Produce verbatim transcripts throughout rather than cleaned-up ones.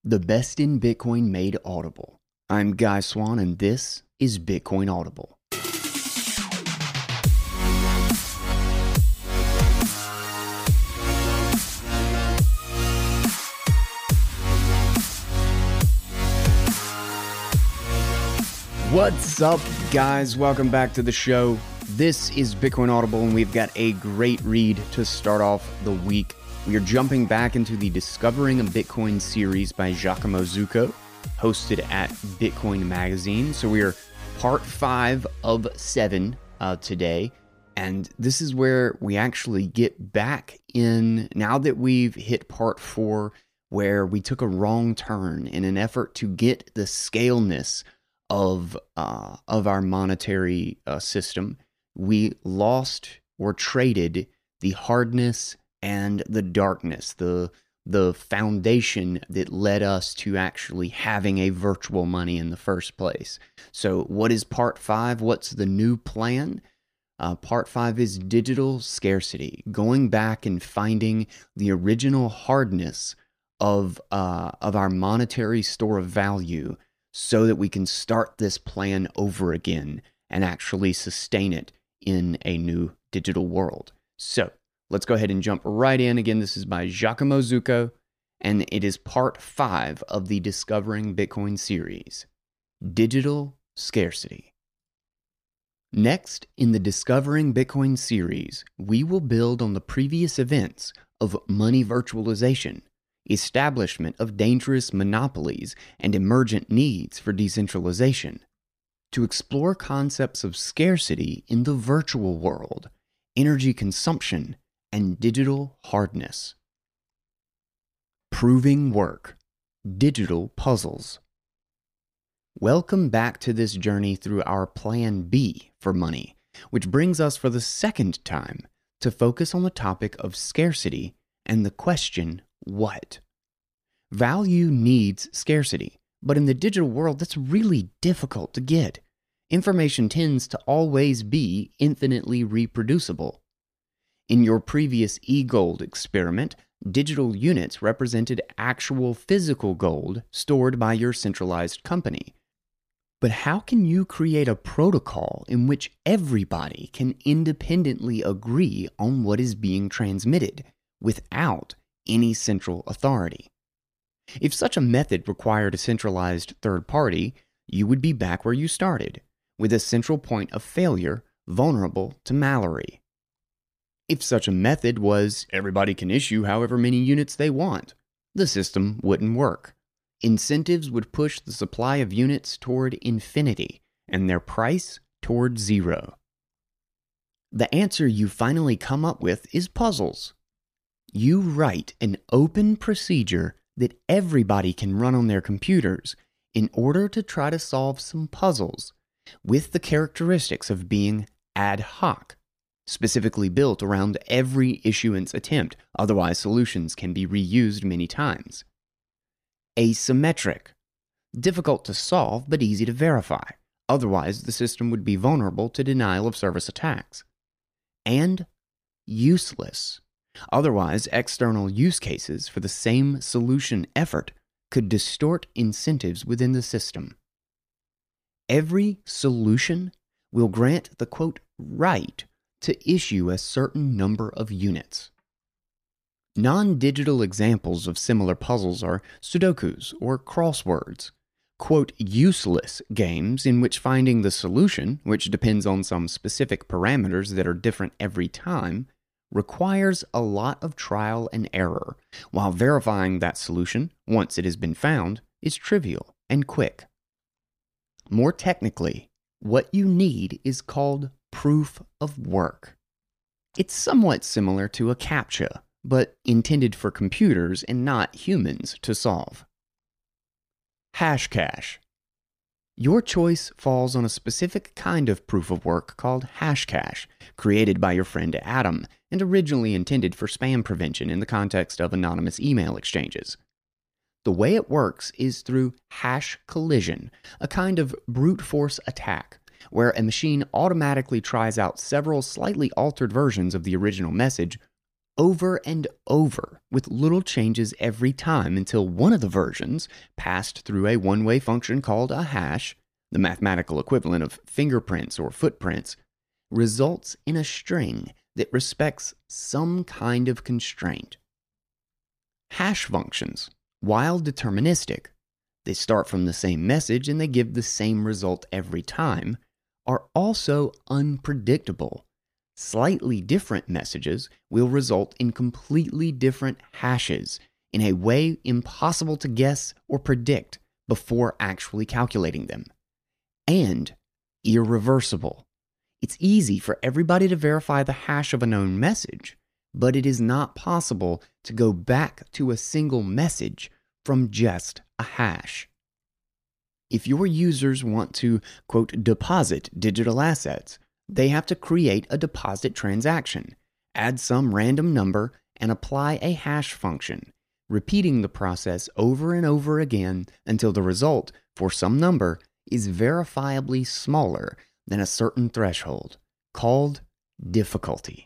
The best in Bitcoin made audible. I'm Guy Swan, and this is Bitcoin Audible. What's up, guys? Welcome back to the show. This is Bitcoin Audible, and we've got a great read to start off the week. We are jumping back into the Discovering a Bitcoin series by Giacomo Zucco, hosted at Bitcoin Magazine. So we are part five of seven uh, today, and this is where we actually get back in, now that we've hit part four, where we took a wrong turn in an effort to get the scaleness of, uh, of our monetary uh, system. We lost or traded the hardness and the darkness, the the foundation that led us to actually having a virtual money in the first place. So what is part five? What's the new plan? Uh, part five is digital scarcity, going back and finding the original hardness of uh, of our monetary store of value so that we can start this plan over again and actually sustain it in a new digital world. So let's go ahead and jump right in. Again, this is by Giacomo Zucco, and it is part five of the Discovering Bitcoin series, Digital Scarcity. Next, in the Discovering Bitcoin series, we will build on the previous events of money virtualization, establishment of dangerous monopolies, and emergent needs for decentralization, to explore concepts of scarcity in the virtual world, energy consumption, and digital hardness. Proving work. Digital puzzles. Welcome back to this journey through our Plan B for money, which brings us for the second time to focus on the topic of scarcity and the question, what? Value needs scarcity, but in the digital world, that's really difficult to get. Information tends to always be infinitely reproducible. In your previous e-gold experiment, digital units represented actual physical gold stored by your centralized company. But how can you create a protocol in which everybody can independently agree on what is being transmitted without any central authority? If such a method required a centralized third party, you would be back where you started, with a central point of failure vulnerable to Mallory. If such a method was everybody can issue however many units they want, the system wouldn't work. Incentives would push the supply of units toward infinity and their price toward zero. The answer you finally come up with is puzzles. You write an open procedure that everybody can run on their computers in order to try to solve some puzzles with the characteristics of being ad hoc, specifically built around every issuance attempt, otherwise solutions can be reused many times. Asymmetric, difficult to solve but easy to verify, otherwise the system would be vulnerable to denial of service attacks. And useless, otherwise external use cases for the same solution effort could distort incentives within the system. Every solution will grant the, quote, right to issue a certain number of units. Non-digital examples of similar puzzles are Sudokus or crosswords, quote, useless games in which finding the solution, which depends on some specific parameters that are different every time, requires a lot of trial and error, while verifying that solution, once it has been found, is trivial and quick. More technically, what you need is called proof of work. It's somewhat similar to a CAPTCHA, but intended for computers and not humans to solve. Hashcash. Your choice falls on a specific kind of proof of work called Hashcash, created by your friend Adam and originally intended for spam prevention in the context of anonymous email exchanges. The way it works is through hash collision, a kind of brute force attack, where a machine automatically tries out several slightly altered versions of the original message over and over with little changes every time until one of the versions passed through a one-way function called a hash, the mathematical equivalent of fingerprints or footprints, results in a string that respects some kind of constraint. Hash functions, while deterministic, they start from the same message and they give the same result every time, are also unpredictable. Slightly different messages will result in completely different hashes in a way impossible to guess or predict before actually calculating them. And irreversible. It's easy for everybody to verify the hash of a known message, but it is not possible to go back to a single message from just a hash. If your users want to, quote, deposit digital assets, they have to create a deposit transaction, add some random number, and apply a hash function, repeating the process over and over again until the result for some number is verifiably smaller than a certain threshold, called difficulty.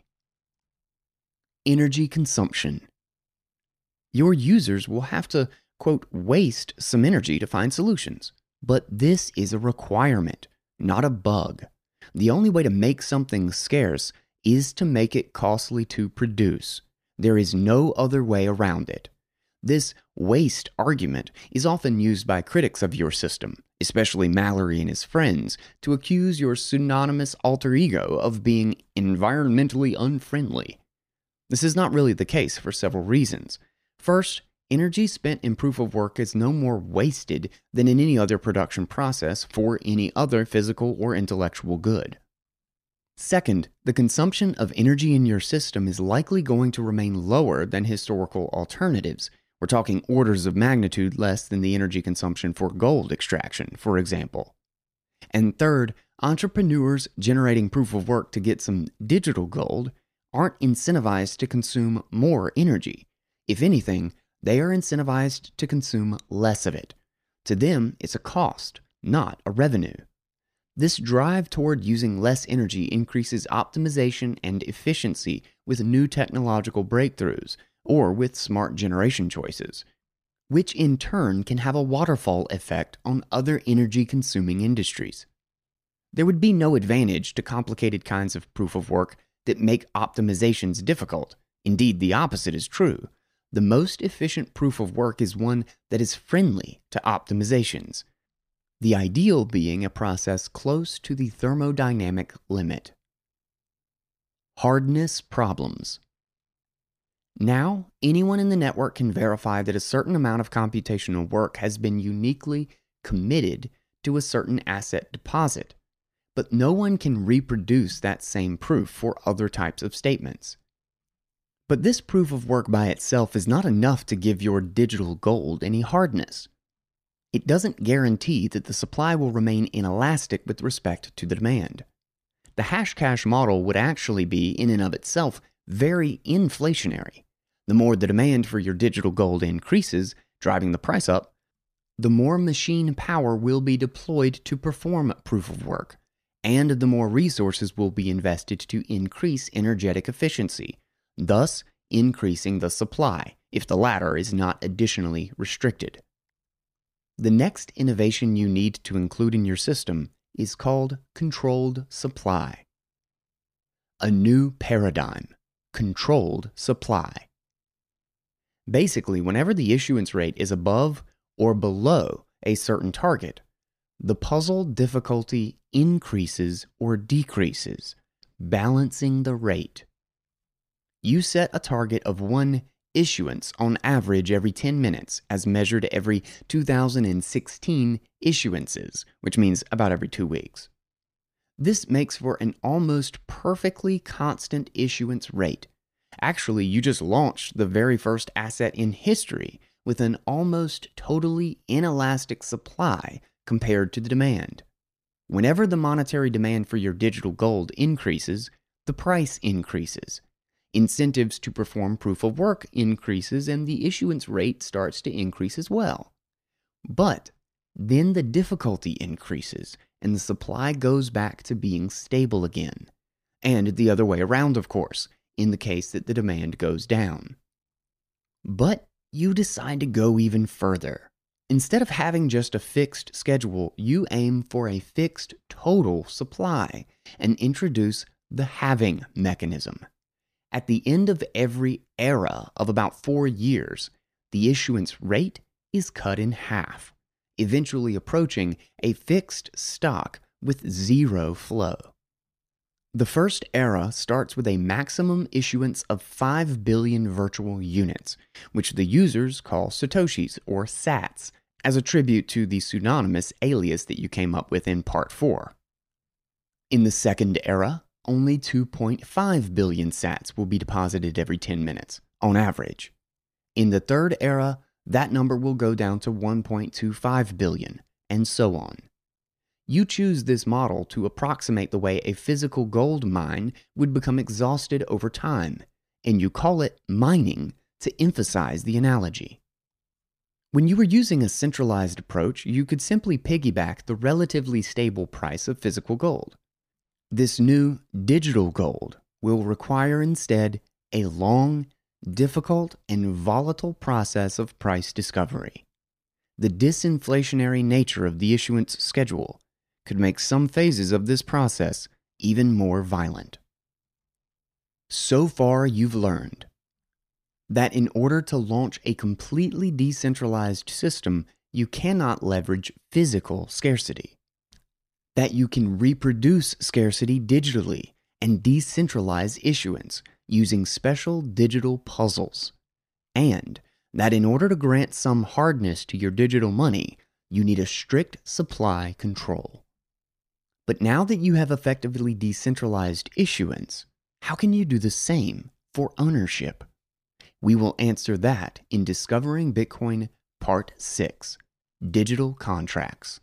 Energy consumption. Your users will have to, quote, waste some energy to find solutions, but this is a requirement, not a bug. The only way to make something scarce is to make it costly to produce. There is no other way around it. This waste argument is often used by critics of your system, especially Mallory and his friends, to accuse your pseudonymous alter ego of being environmentally unfriendly. This is not really the case for several reasons. First, energy spent in proof of work is no more wasted than in any other production process for any other physical or intellectual good. Second, the consumption of energy in your system is likely going to remain lower than historical alternatives. We're talking orders of magnitude less than the energy consumption for gold extraction, for example. And third, entrepreneurs generating proof of work to get some digital gold aren't incentivized to consume more energy. If anything, they are incentivized to consume less of it. To them, it's a cost, not a revenue. This drive toward using less energy increases optimization and efficiency with new technological breakthroughs or with smart generation choices, which in turn can have a waterfall effect on other energy-consuming industries. There would be no advantage to complicated kinds of proof of work that make optimizations difficult. Indeed, the opposite is true. The most efficient proof of work is one that is friendly to optimizations, the ideal being a process close to the thermodynamic limit. Hardness problems. Now, anyone in the network can verify that a certain amount of computational work has been uniquely committed to a certain asset deposit, but no one can reproduce that same proof for other types of statements. But this proof of work by itself is not enough to give your digital gold any hardness. It doesn't guarantee that the supply will remain inelastic with respect to the demand. The Hashcash model would actually be, in and of itself, very inflationary. The more the demand for your digital gold increases, driving the price up, the more machine power will be deployed to perform proof of work, and the more resources will be invested to increase energetic efficiency, thus increasing the supply, if the latter is not additionally restricted. The next innovation you need to include in your system is called controlled supply. A new paradigm, controlled supply. Basically, whenever the issuance rate is above or below a certain target, the puzzle difficulty increases or decreases, balancing the rate. You set a target of one issuance on average every ten minutes as measured every two thousand sixteen issuances, which means about every two weeks. This makes for an almost perfectly constant issuance rate. Actually, you just launched the very first asset in history with an almost totally inelastic supply compared to the demand. Whenever the monetary demand for your digital gold increases, the price increases. Incentives to perform proof of work increases and the issuance rate starts to increase as well. But then the difficulty increases and the supply goes back to being stable again. And the other way around, of course. in the case that the demand goes down. But you decide to go even further. Instead of having just a fixed schedule, you aim for a fixed total supply and introduce the halving mechanism. At the end of every era of about four years, the issuance rate is cut in half, eventually approaching a fixed stock with zero flow. The first era starts with a maximum issuance of five billion virtual units, which the users call Satoshis or sats, as a tribute to the pseudonymous alias that you came up with in part four. In the second era, only two point five billion sats will be deposited every ten minutes, on average. In the third era, that number will go down to one point two five billion, and so on. You choose this model to approximate the way a physical gold mine would become exhausted over time, and you call it mining to emphasize the analogy. When you were using a centralized approach, you could simply piggyback the relatively stable price of physical gold. This new digital gold will require instead a long, difficult, and volatile process of price discovery. The disinflationary nature of the issuance schedule could make some phases of this process even more violent. So far, you've learned that in order to launch a completely decentralized system, you cannot leverage physical scarcity. That you can reproduce scarcity digitally and decentralize issuance using special digital puzzles. And that in order to grant some hardness to your digital money, you need a strict supply control. But now that you have effectively decentralized issuance, how can you do the same for ownership? We will answer that in Discovering Bitcoin Part six, Digital Contracts.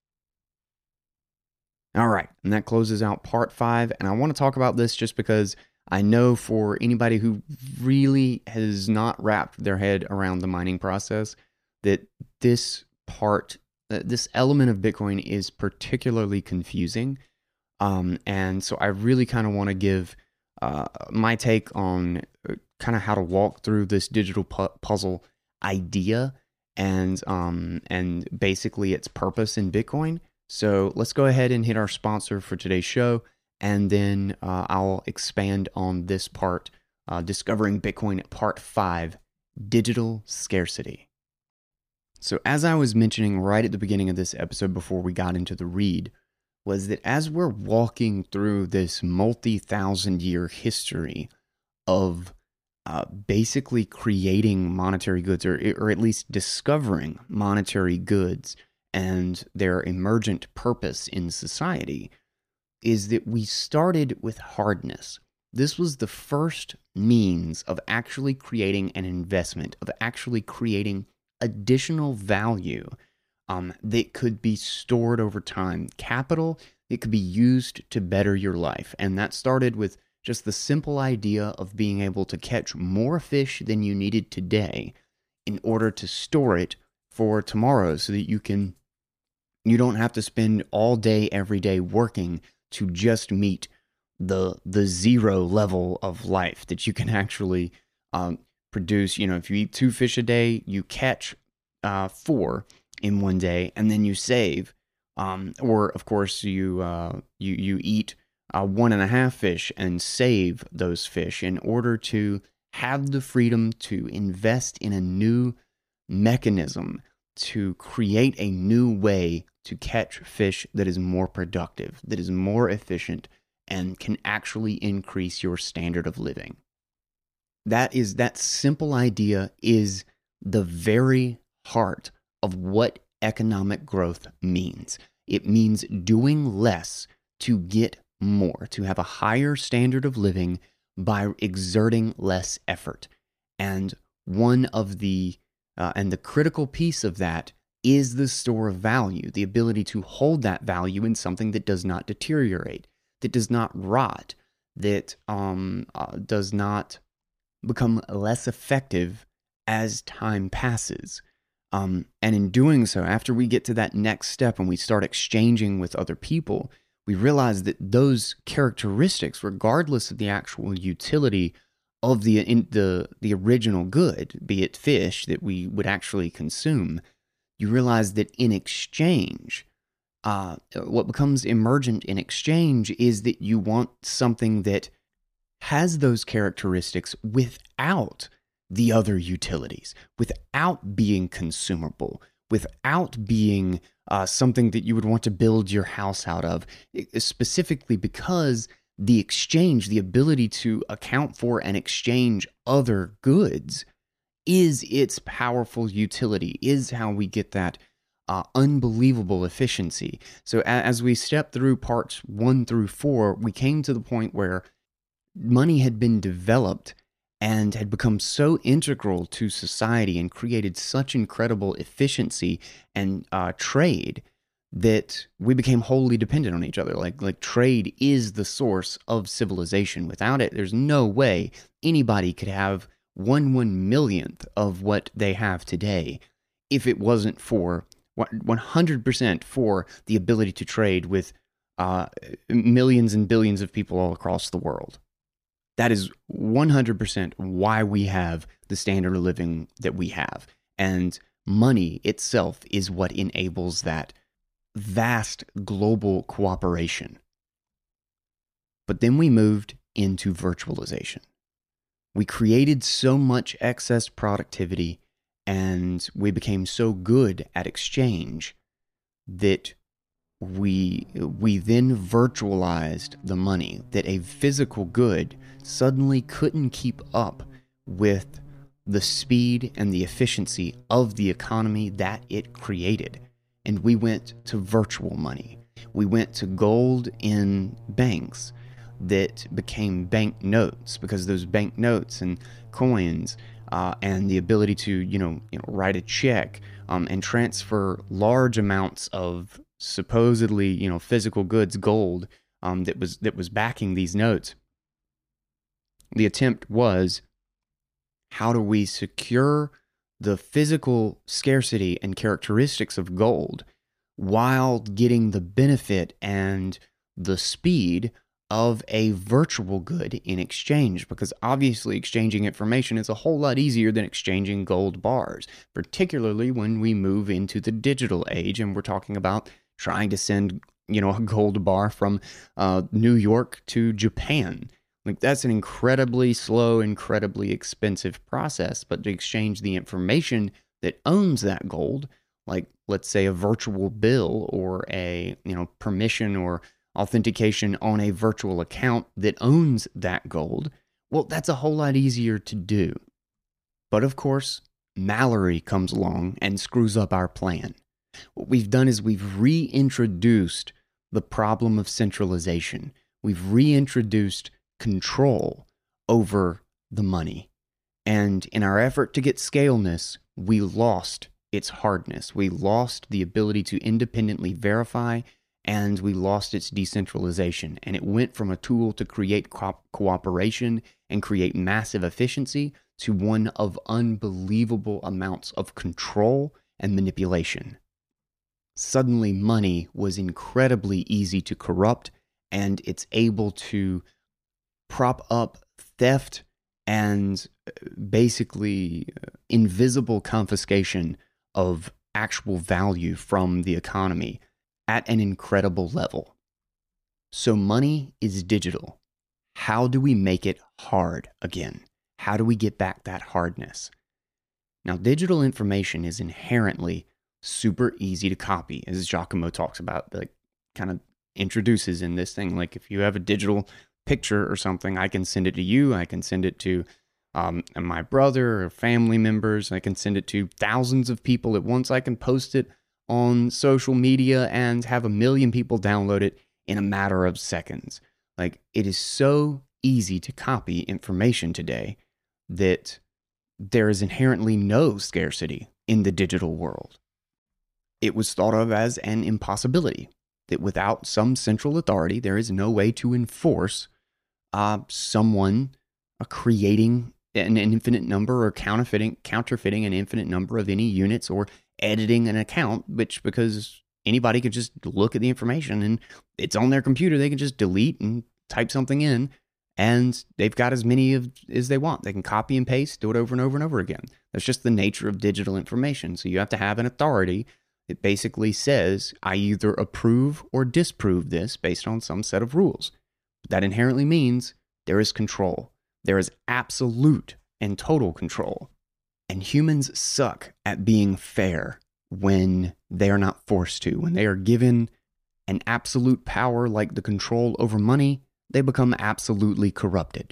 All right, and that closes out Part five, and I want to talk about this just because I know for anybody who really has not wrapped their head around the mining process, that this part, uh, this element of Bitcoin is particularly confusing. Um, and so I really kind of want to give uh, my take on kind of how to walk through this digital pu- puzzle idea and um, and basically its purpose in Bitcoin. So let's go ahead and hit our sponsor for today's show, and then uh, I'll expand on this part, uh, Discovering Bitcoin Part five, Digital Scarcity. So as I was mentioning right at the beginning of this episode before we got into the read, was that as we're walking through this multi-thousand year history of uh, basically creating monetary goods, or, or at least discovering monetary goods and their emergent purpose in society, is that we started with hardness. This was the first means of actually creating an investment, of actually creating additional value um, that could be stored over time. Capital, it could be used to better your life. And that started with just the simple idea of being able to catch more fish than you needed today in order to store it for tomorrow, so that you can, you don't have to spend all day, every day working to just meet the the zero level of life, that you can actually um, produce. You know, if you eat two fish a day, you catch uh, four in one day, and then you save. Um, or of course, you uh, you you eat uh, one and a half fish and save those fish in order to have the freedom to invest in a new mechanism, to create a new way to catch fish that is more productive, that is more efficient, and can actually increase your standard of living. That is, that simple idea is the very heart of what economic growth means. It means doing less to get more, to have a higher standard of living by exerting less effort. And one of the, uh, and the critical piece of that is the store of value, the ability to hold that value in something that does not deteriorate, that does not rot, that um, uh, does not become less effective as time passes. Um, and in doing so, after we get to that next step and we start exchanging with other people, we realized that those characteristics, regardless of the actual utility of the in, the the original good, be it fish that we would actually consume, you realize that in exchange, uh, what becomes emergent in exchange is that you want something that has those characteristics without the other utilities, without being consumable, without being uh, something that you would want to build your house out of, specifically because the exchange, the ability to account for and exchange other goods, is its powerful utility, is how we get that uh, unbelievable efficiency. So as we step through parts one through four, we came to the point where money had been developed and had become so integral to society and created such incredible efficiency and uh, trade that we became wholly dependent on each other. Like, like trade is the source of civilization. Without it, there's no way anybody could have one one millionth of what they have today if it wasn't for one hundred percent for the ability to trade with uh, millions and billions of people all across the world. That is one hundred percent why we have the standard of living that we have. And money itself is what enables that vast global cooperation. But then we moved into virtualization. We created so much excess productivity and we became so good at exchange that we we then virtualized the money, that a physical good suddenly couldn't keep up with the speed and the efficiency of the economy that it created. And we went to virtual money. We went to gold in banks that became bank notes, because those bank notes and coins uh, and the ability to, you know, you know write a check um, and transfer large amounts of supposedly, you know, physical goods, gold, um, that was that was backing these notes. The attempt was, how do we secure the physical scarcity and characteristics of gold while getting the benefit and the speed of a virtual good in exchange? Because obviously exchanging information is a whole lot easier than exchanging gold bars, particularly when we move into the digital age and we're talking about trying to send, you know, a gold bar from uh, New York to Japan. Like, that's an incredibly slow, incredibly expensive process. But to exchange the information that owns that gold, like, let's say a virtual bill or a, you know, permission or authentication on a virtual account that owns that gold, well, that's a whole lot easier to do. But of course, Mallory comes along and screws up our plan. What we've done is we've reintroduced the problem of centralization. We've reintroduced control over the money. And in our effort to get scaleness, we lost its hardness. We lost the ability to independently verify, and we lost its decentralization. And it went from a tool to create co- cooperation and create massive efficiency to one of unbelievable amounts of control and manipulation. Suddenly, money was incredibly easy to corrupt, and it's able to prop up theft and basically invisible confiscation of actual value from the economy at an incredible level. So money is digital. How do we make it hard again? How do we get back that hardness? Now, digital information is inherently super easy to copy, as Giacomo talks about, like, kind of introduces in this thing. Like, if you have a digital picture or something, I can send it to you, I can send it to um, my brother or family members, I can send it to thousands of people at once, I can post it on social media and have a million people download it in a matter of seconds. Like, it is so easy to copy information today that there is inherently no scarcity in the digital world. It was thought of as an impossibility, that without some central authority, there is no way to enforce uh, someone uh, creating an infinite number or counterfeiting, counterfeiting an infinite number of any units, or editing an account, which, because anybody could just look at the information and it's on their computer. They can just delete and type something in, and they've got as many of as they want. They can copy and paste, do it over and over and over again. That's just the nature of digital information. So you have to have an authority. It basically says, I either approve or disapprove this based on some set of rules. That inherently means there is control. There is absolute and total control. And humans suck at being fair when they are not forced to. When they are given an absolute power like the control over money, they become absolutely corrupted.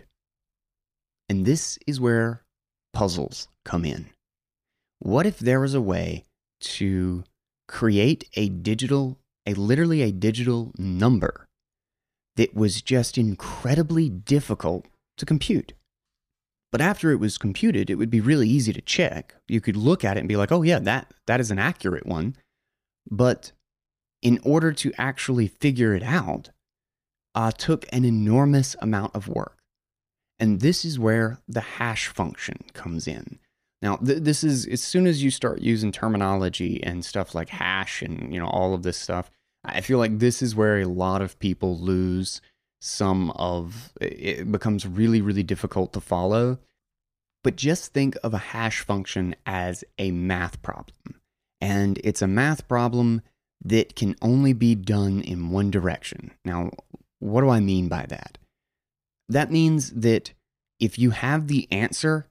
And this is where puzzles come in. What if there was a way to create a digital, a literally a digital number that was just incredibly difficult to compute? But after it was computed, it would be really easy to check. You could look at it and be like, oh yeah, that, that is an accurate one. But in order to actually figure it out, uh, took an enormous amount of work. And this is where the hash function comes in. Now, th- this is, as soon as you start using terminology and stuff like hash and, you know, all of this stuff, I feel like this is where a lot of people lose some of, it becomes really, really difficult to follow. But just think of a hash function as a math problem. And it's a math problem that can only be done in one direction. Now, what do I mean by that? That means that if you have the answer,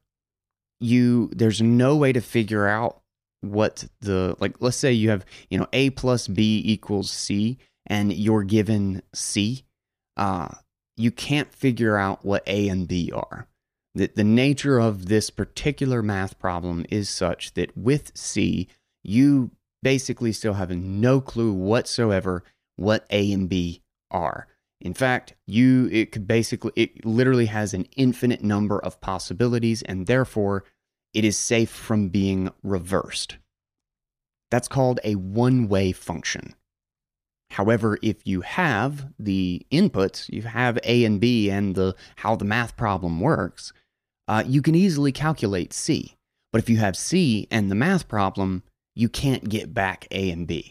you there's no way to figure out what the, like, let's say you have, you know, A plus B equals C, and you're given C. Uh, you can't figure out what A and B are. The, the nature of this particular math problem is such that with C, you basically still have no clue whatsoever what A and B are. In fact, you it could basically, it literally has an infinite number of possibilities, and therefore it is safe from being reversed. That's called a one-way function. However, if you have the inputs, you have A and B and the how the math problem works, uh, you can easily calculate C. But if you have C and the math problem, you can't get back A and B.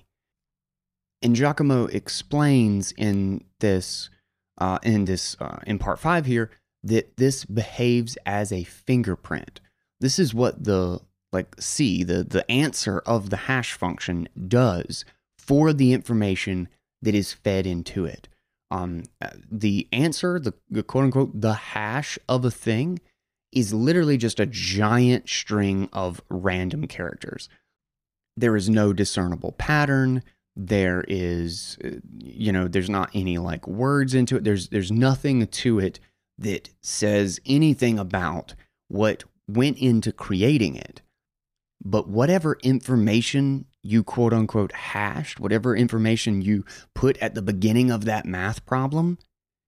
And Giacomo explains in this, uh, in this, uh, in part five here, that this behaves as a fingerprint. This is what the like C, the the answer of the hash function, does for the information that is fed into it. Um, the answer, the, the quote unquote, the hash of a thing is literally just a giant string of random characters. There is no discernible pattern. There is, you know, there's not any like words into it. There's, there's nothing to it that says anything about what went into creating it. But whatever information you quote unquote hashed, whatever information you put at the beginning of that math problem,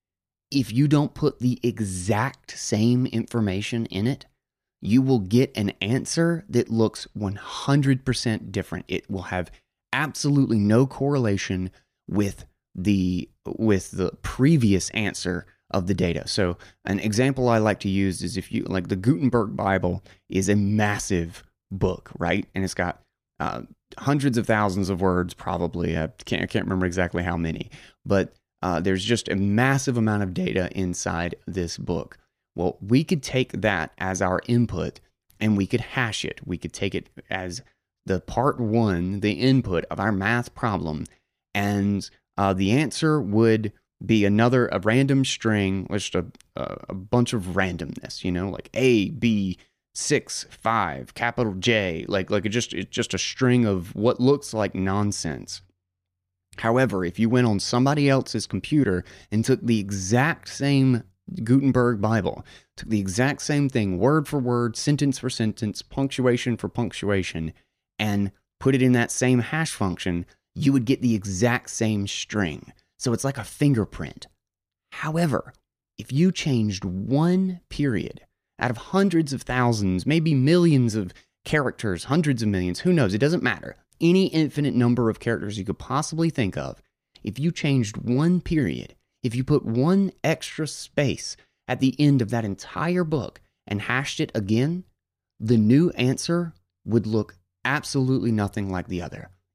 if you don't put the exact same information in it, you will get an answer that looks one hundred percent different. It will have absolutely no correlation with the with the previous answer of the data. So an example I like to use is if you like the Gutenberg Bible is a massive book, right? And it's got uh, hundreds of thousands of words, probably. I can't, I can't remember exactly how many, but uh, there's just a massive amount of data inside this book. Well, we could take that as our input and we could hash it. We could take it as the part one, the input of our math problem, and uh, the answer would be another, a random string, just a, a, a bunch of randomness, you know, like A, B, six, five, capital J, like like it just it's just a string of what looks like nonsense. However, if you went on somebody else's computer and took the exact same Gutenberg Bible, took the exact same thing, word for word, sentence for sentence, punctuation for punctuation, and put it in that same hash function, you would get the exact same string. So it's like a fingerprint. However, if you changed one period out of hundreds of thousands, maybe millions of characters, hundreds of millions, who knows, it doesn't matter. Any infinite number of characters you could possibly think of, if you changed one period, if you put one extra space at the end of that entire book and hashed it again, the new answer would look absolutely nothing like the other.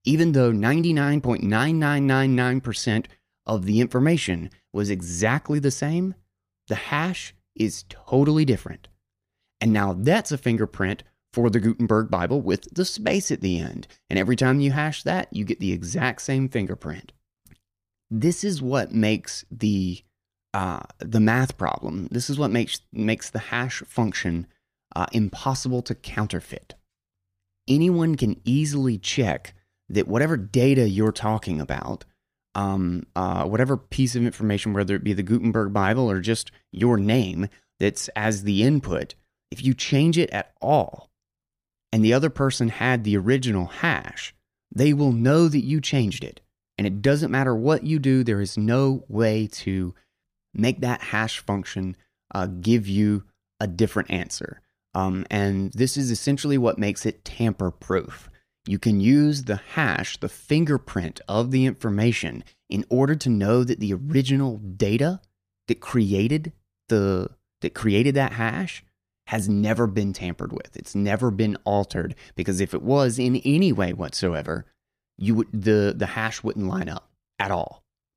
Even though ninety-nine point nine nine nine nine percent of the information was exactly the same, the hash is totally different. And now that's a fingerprint for the Gutenberg Bible with the space at the end. And every time you hash that, you get the exact same fingerprint. This is what makes the uh, the math problem, this is what makes, makes the hash function uh, impossible to counterfeit. Anyone can easily check that whatever data you're talking about, um, uh, whatever piece of information, whether it be the Gutenberg Bible or just your name that's as the input, if you change it at all and the other person had the original hash, they will know that you changed it. And it doesn't matter what you do, there is no way to make that hash function uh, give you a different answer. Um, and this is essentially what makes it tamper-proof. You can use the hash, the fingerprint of the information, in order to know that the original data that created the that created that hash has never been tampered with. It's never been altered, because if it was in any way whatsoever, you would the the hash wouldn't line up at all.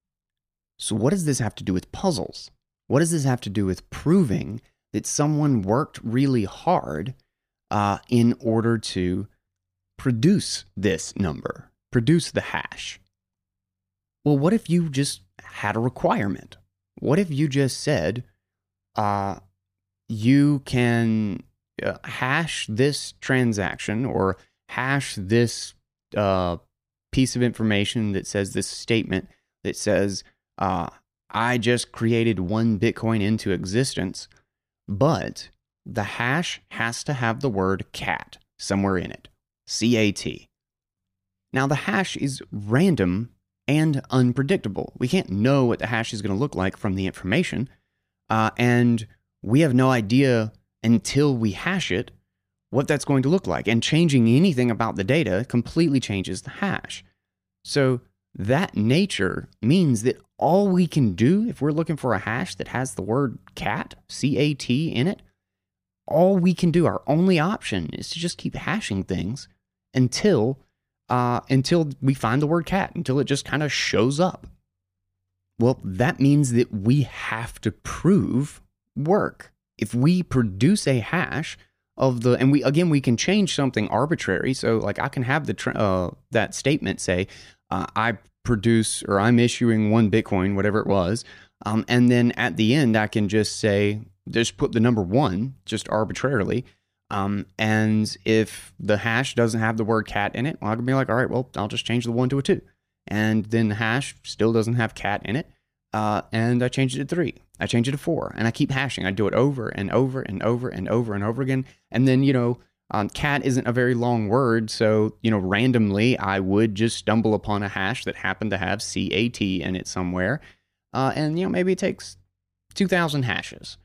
So what does this have to do with puzzles? What does this have to do with proving that someone worked really hard uh, in order to produce this number, produce the hash? Well, what if you just had a requirement? What if you just said, uh, you can uh, hash this transaction or hash this uh, piece of information that says this statement that says, uh, I just created one Bitcoin into existence, but the hash has to have the word cat somewhere in it. C A T. Now, the hash is random and unpredictable. We can't know what the hash is going to look like from the information, uh, and we have no idea until we hash it what that's going to look like. And changing anything about the data completely changes the hash. So that nature means that all we can do, if we're looking for a hash that has the word cat, C A T, in it, all we can do, our only option, is to just keep hashing things until uh, until we find the word cat, until it just kind of shows up. Well, that means that we have to prove work. If we produce a hash of the, and we again, we can change something arbitrary. So like I can have the uh, that statement say, uh, I produce, or I'm issuing one Bitcoin, whatever it was. Um, and then at the end, I can just say, just put the number one, just arbitrarily. Um, and if the hash doesn't have the word cat in it, well, I can be like, all right, well, I'll just change the one to a two. And then the hash still doesn't have cat in it. Uh, and I changed it to three. I changed it to four. And I keep hashing. I do it over and over and over and over and over again. And then, you know, Um, cat isn't a very long word, so, you know, randomly I would just stumble upon a hash that happened to have C A T in it somewhere, uh, and, you know, maybe it takes two thousand hashes.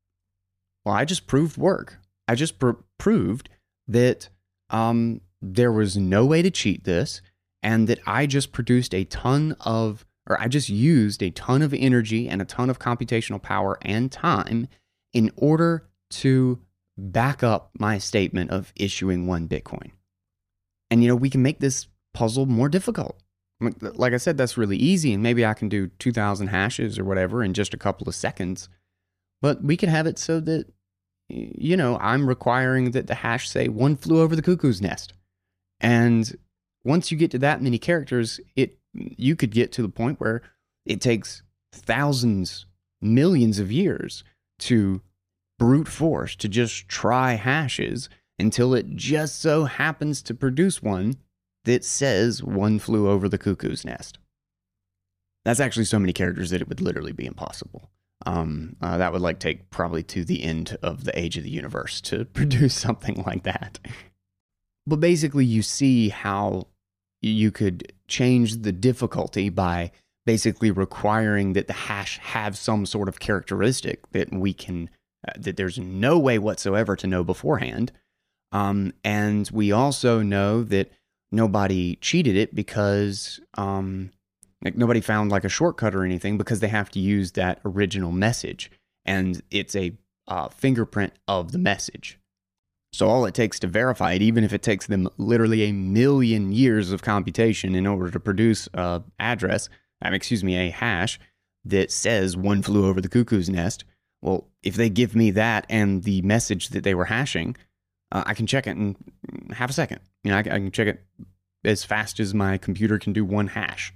Well, I just proved work. I just pr- proved that um, there was no way to cheat this, and that I just produced a ton of, or I just used a ton of energy and a ton of computational power and time in order to back up my statement of issuing one Bitcoin. And, you know, we can make this puzzle more difficult. Like I said, that's really easy, and maybe I can do two thousand hashes or whatever in just a couple of seconds. But we can have it so that, you know, I'm requiring that the hash say one flew over the cuckoo's nest. And once you get to that many characters, it you could get to the point where it takes thousands, millions of years to brute force to just try hashes until it just so happens to produce one that says one flew over the cuckoo's nest. That's actually so many characters that it would literally be impossible. Um, uh, that would like take probably to the end of the age of the universe to produce something like that. But basically you see how you could change the difficulty by basically requiring that the hash have some sort of characteristic that we can Uh, that there's no way whatsoever to know beforehand. Um, and we also know that nobody cheated it because um, like nobody found like a shortcut or anything, because they have to use that original message. And it's a uh, fingerprint of the message. So all it takes to verify it, even if it takes them literally a million years of computation in order to produce a address, um, excuse me, a hash that says one flew over the cuckoo's nest. Well, if they give me that and the message that they were hashing, uh, I can check it in half a second. You know, I, I can check it as fast as my computer can do one hash.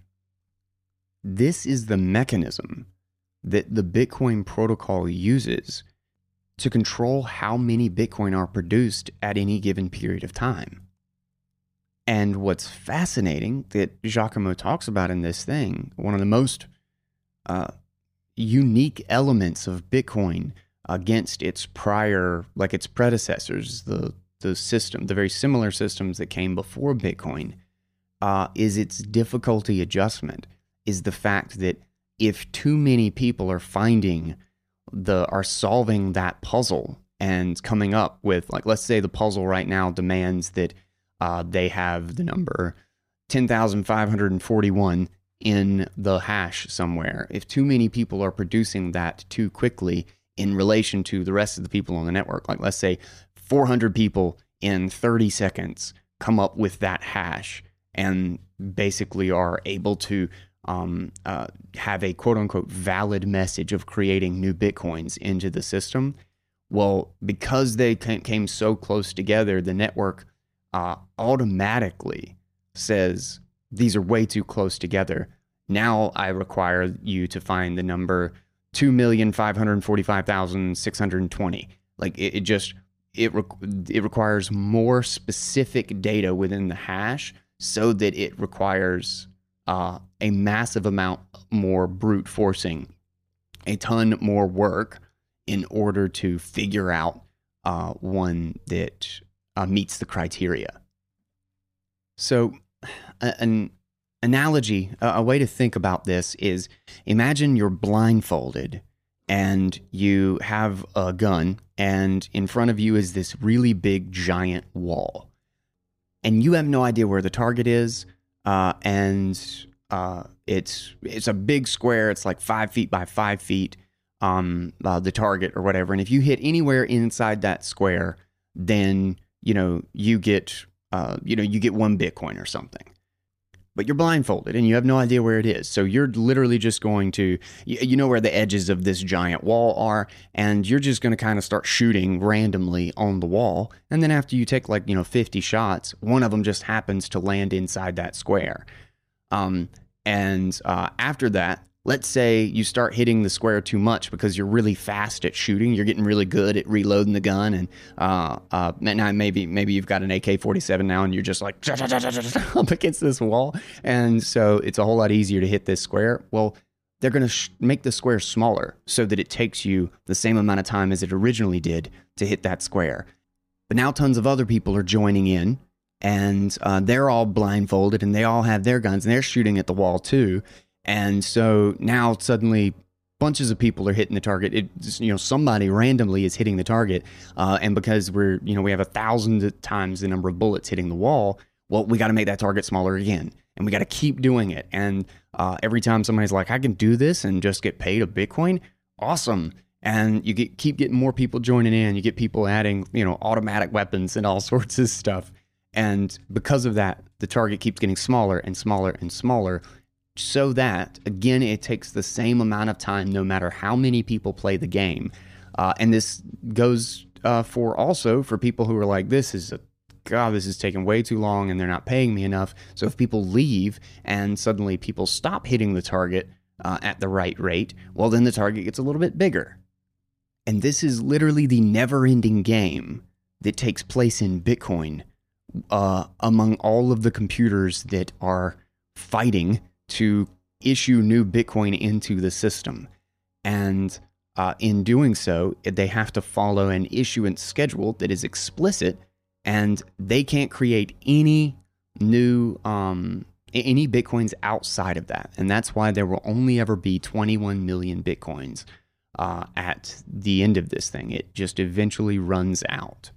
This is the mechanism that the Bitcoin protocol uses to control how many Bitcoin are produced at any given period of time. And what's fascinating that Giacomo talks about in this thing, one of the most uh, unique elements of Bitcoin against its prior, like its predecessors, the the system, the very similar systems that came before Bitcoin, uh, is its difficulty adjustment, is the fact that if too many people are finding the, are solving that puzzle and coming up with, like, let's say the puzzle right now demands that uh, they have the number ten thousand five hundred forty-one in the hash somewhere. If too many people are producing that too quickly in relation to the rest of the people on the network, like let's say four hundred people in thirty seconds come up with that hash and basically are able to um, uh, have a quote-unquote valid message of creating new Bitcoins into the system. Well, because they came so close together, the network uh, automatically says, these are way too close together. Now I require you to find the number two million five hundred forty-five thousand six hundred twenty. Like it, it just, it, re- it requires more specific data within the hash so that it requires uh, a massive amount more brute forcing, a ton more work in order to figure out uh, one that uh, meets the criteria. So an analogy, a way to think about this is, imagine you're blindfolded and you have a gun and in front of you is this really big giant wall. And you have no idea where the target is, uh, and uh, it's it's a big square. It's like five feet by five feet, um, uh, the target or whatever. And if you hit anywhere inside that square, then you know you get uh, you know you get one Bitcoin or something. But you're blindfolded and you have no idea where it is. So you're literally just going to, you know where the edges of this giant wall are, and you're just going to kind of start shooting randomly on the wall. And then after you take like, you know, fifty shots, one of them just happens to land inside that square. Um, and uh, after that, let's say you start hitting the square too much because you're really fast at shooting. You're getting really good at reloading the gun, and uh, uh, now maybe maybe you've got an A K forty-seven now, and you're just like up against this wall, and so it's a whole lot easier to hit this square. Well, they're going to sh- make the square smaller so that it takes you the same amount of time as it originally did to hit that square. But now tons of other people are joining in, and uh, they're all blindfolded, and they all have their guns, and they're shooting at the wall too. And so now suddenly bunches of people are hitting the target. It, you know, somebody randomly is hitting the target. Uh, and because we're, you know, we have a thousand times the number of bullets hitting the wall, well, we got to make that target smaller again. And we got to keep doing it. And uh, every time somebody's like, I can do this and just get paid a Bitcoin, awesome. And you get keep getting more people joining in. You get people adding, you know, automatic weapons and all sorts of stuff. And because of that, the target keeps getting smaller and smaller and smaller. So that, again, it takes the same amount of time no matter how many people play the game. Uh, and this goes uh, for also for people who are like, this is a, God, this is taking way too long and they're not paying me enough. So if people leave and suddenly people stop hitting the target uh, at the right rate, well, then the target gets a little bit bigger. And this is literally the never-ending game that takes place in Bitcoin uh, among all of the computers that are fighting to issue new Bitcoin into the system. And uh, in doing so, they have to follow an issuance schedule that is explicit, and they can't create any new, um, any Bitcoins outside of that. And that's why there will only ever be twenty-one million Bitcoins uh, at the end of this thing. It just eventually runs out.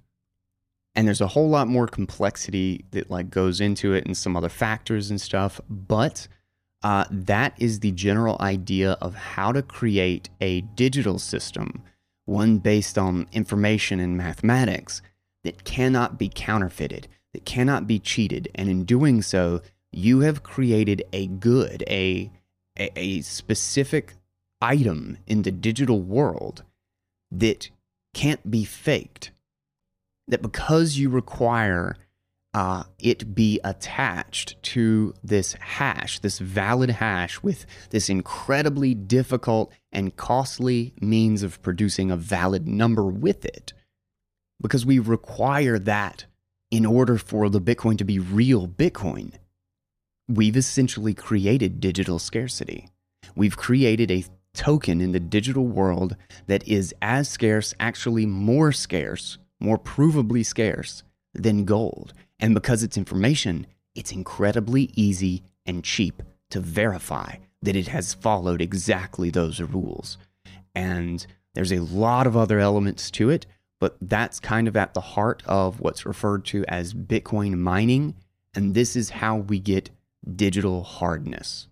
And there's a whole lot more complexity that like goes into it and some other factors and stuff, but Uh, that is the general idea of how to create a digital system, one based on information and mathematics, that cannot be counterfeited, that cannot be cheated. And in doing so, you have created a good, a, a, a specific item in the digital world that can't be faked. That because you require uh, it be attached to this hash, this valid hash with this incredibly difficult and costly means of producing a valid number with it, because we require that in order for the Bitcoin to be real Bitcoin, we've essentially created digital scarcity. We've created a token in the digital world that is as scarce, actually more scarce, more provably scarce than gold. And because it's information, it's incredibly easy and cheap to verify that it has followed exactly those rules. And there's a lot of other elements to it, but that's kind of at the heart of what's referred to as Bitcoin mining. And this is how we get digital hardness.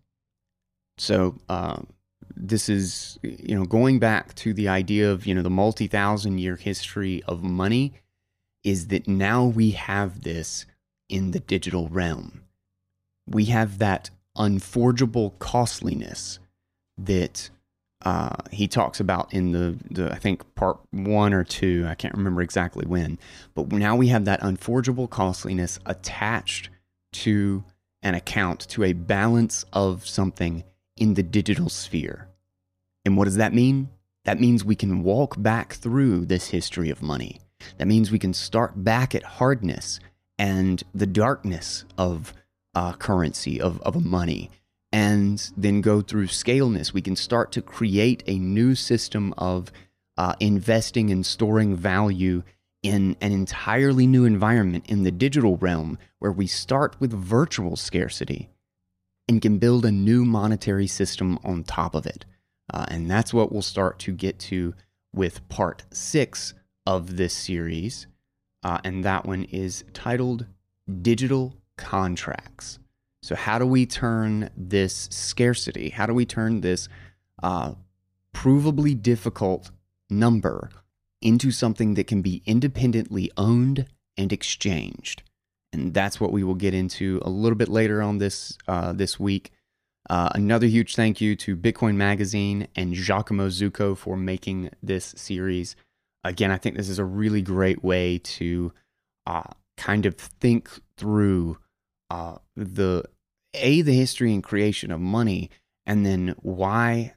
So, uh, this is, you know, going back to the idea of, you know, the multi-thousand year history of money, is that now we have this in the digital realm. We have that unforgeable costliness that uh, he talks about in the, the, I think, part one or two, I can't remember exactly when, but now we have that unforgeable costliness attached to an account, to a balance of something in the digital sphere. And what does that mean? That means we can walk back through this history of money. That means we can start back at hardness and the darkness of uh, currency, of, of money, and then go through scaleness. We can start to create a new system of uh, investing and storing value in an entirely new environment in the digital realm, where we start with virtual scarcity and can build a new monetary system on top of it. Uh, and that's what we'll start to get to with part six of this series. Uh, and that one is titled Digital Contracts. So how do we turn this scarcity, how do we turn this uh, provably difficult number into something that can be independently owned and exchanged? And that's what we will get into a little bit later on this uh, this week. Uh, another huge thank you to Bitcoin Magazine and Giacomo Zucco for making this series. Again, I think this is a really great way to uh, kind of think through uh, the a the history and creation of money, and then why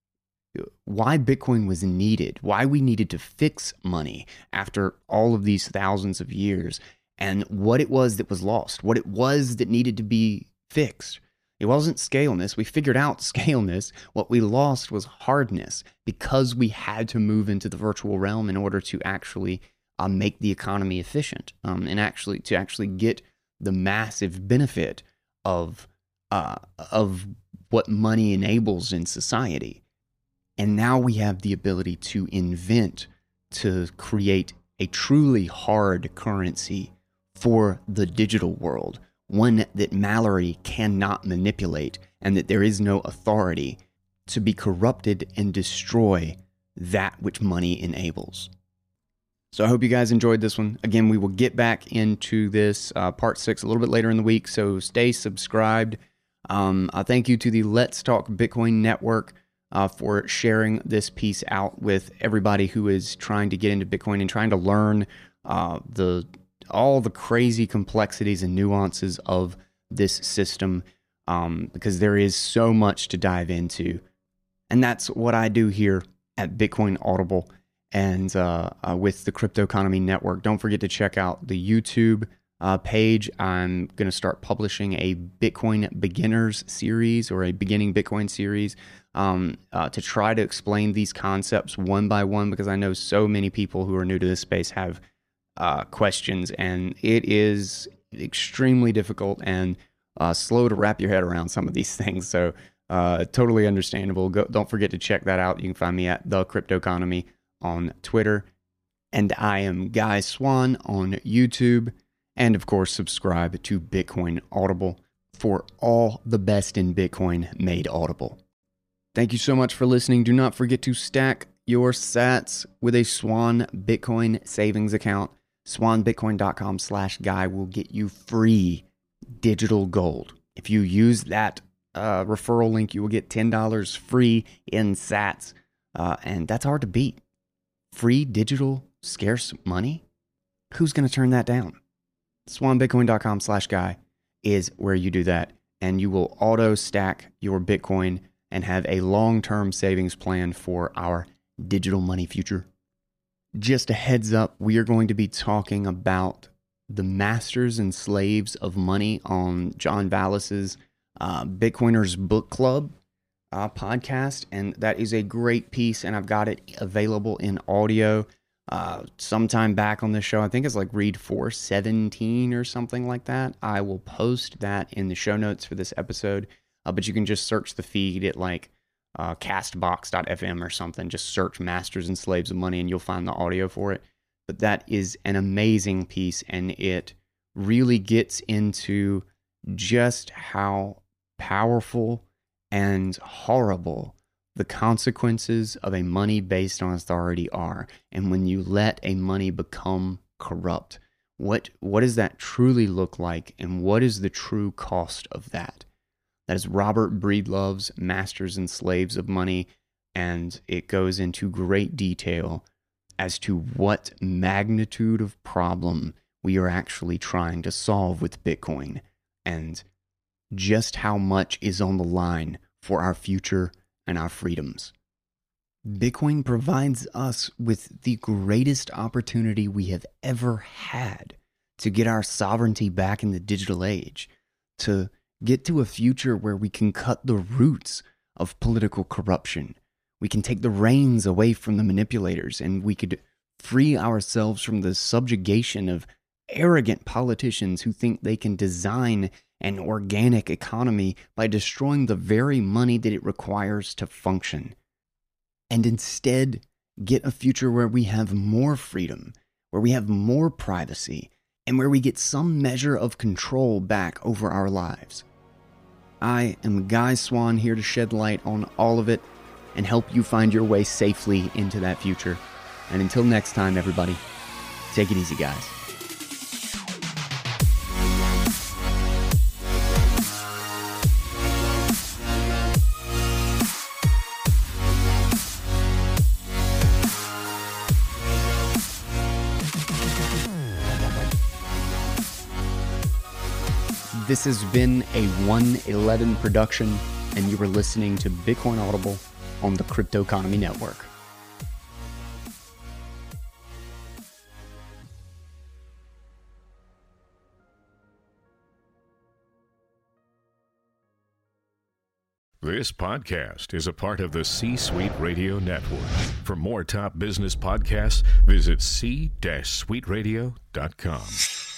why Bitcoin was needed, why we needed to fix money after all of these thousands of years, and what it was that was lost, what it was that needed to be fixed. It wasn't scaleness. We figured out scaleness. What we lost was hardness, because we had to move into the virtual realm in order to actually uh, make the economy efficient, um, and actually to actually get the massive benefit of uh, of what money enables in society. And now we have the ability to invent, to create a truly hard currency for the digital world, one that Mallory cannot manipulate, and that there is no authority to be corrupted and destroy that which money enables. So I hope you guys enjoyed this one. Again, we will get back into this uh, part six a little bit later in the week, so stay subscribed. Um, uh, thank you to the Let's Talk Bitcoin Network uh, for sharing this piece out with everybody who is trying to get into Bitcoin and trying to learn uh, the all the crazy complexities and nuances of this system, um, because there is so much to dive into. And that's what I do here at Bitcoin Audible and uh, uh, with the Crypto Economy Network. Don't forget to check out the YouTube uh, page. I'm going to start publishing a Bitcoin Beginners series, or a Beginning Bitcoin series, um, uh, to try to explain these concepts one by one, because I know so many people who are new to this space have Uh, questions, and it is extremely difficult and uh, slow to wrap your head around some of these things. So uh, totally understandable. Go, don't forget to check that out. You can find me at The Crypto Economy on Twitter, and I am Guy Swan on YouTube. And of course, subscribe to Bitcoin Audible for all the best in Bitcoin made audible. Thank you so much for listening. Do not forget to stack your sats with a Swan Bitcoin savings account. swanbitcoin.com slash guy will get you free digital gold. If you use that uh, referral link, you will get ten dollars free in sats. Uh, and that's hard to beat. Free digital scarce money? Who's going to turn that down? swanbitcoin.com slash guy is where you do that. And you will auto stack your Bitcoin and have a long-term savings plan for our digital money future. Just a heads up, we are going to be talking about the Masters and Slaves of Money on John Vallis's uh, Bitcoiners Book Club uh, podcast. And that is a great piece, and I've got it available in audio uh, sometime back on the show. I think it's like read four seventeen or something like that. I will post that in the show notes for this episode, uh, but you can just search the feed at like uh, castbox dot f m or something. Just search Masters and Slaves of Money and you'll find the audio for it. But that is an amazing piece, and it really gets into just how powerful and horrible the consequences of a money based on authority are. And when you let a money become corrupt, what what does that truly look like, and what is the true cost of that? That is Robert Breedlove's Masters and Slaves of Money, and it goes into great detail as to what magnitude of problem we are actually trying to solve with Bitcoin, and just how much is on the line for our future and our freedoms. Bitcoin provides us with the greatest opportunity we have ever had to get our sovereignty back in the digital age, to get to a future where we can cut the roots of political corruption. We can take the reins away from the manipulators, and we could free ourselves from the subjugation of arrogant politicians who think they can design an organic economy by destroying the very money that it requires to function. And instead, get a future where we have more freedom, where we have more privacy, and where we get some measure of control back over our lives. I am Guy Swan, here to shed light on all of it and help you find your way safely into that future. And until next time, everybody, take it easy, guys. This has been a one eleven production, and you were listening to Bitcoin Audible on the Crypto Economy Network. This podcast is a part of the C-Suite Radio Network. For more top business podcasts, visit c suite radio dot com.